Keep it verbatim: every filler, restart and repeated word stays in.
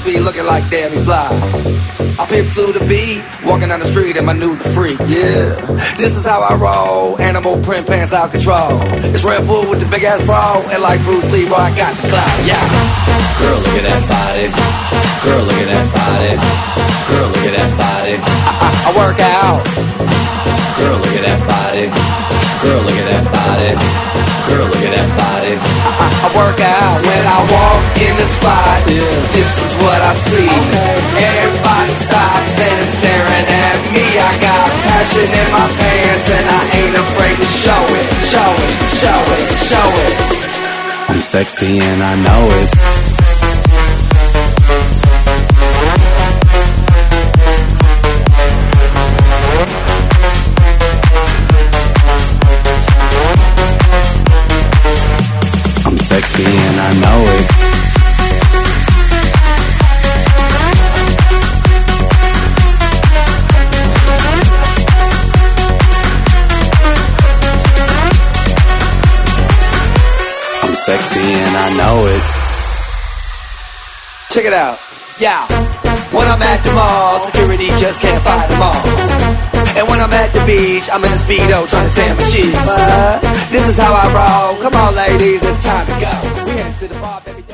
be looking like Debbie Fly. I pimp to the beat, walking down the street and my new the freak, yeah. This is how I roll, animal print pants out control. It's Red Bull with the big ass bra, and like Bruce Lee, bro, I got the clout, yeah. Girl, look at that body. Girl, look at that body. Girl, look at that body. I, I, I work out. Girl, look at that body. Girl, look at that body. Girl, look at that body. I, I, I work out when I walk in the spot. Yeah. This is what I see. Okay. Everybody stops and is staring at me. I got passion in my pants and I ain't afraid to show it, show it, show it, show it. I'm sexy and I know it. I'm sexy and I know it. I'm sexy and I know it. Check it out, yeah. When I'm at the mall, security just can't fight them all. And when I'm at the beach, I'm in a Speedo trying to tan my cheeks. Uh, this is how I roll. Come on, ladies, it's time to go. We headed to the bar, baby.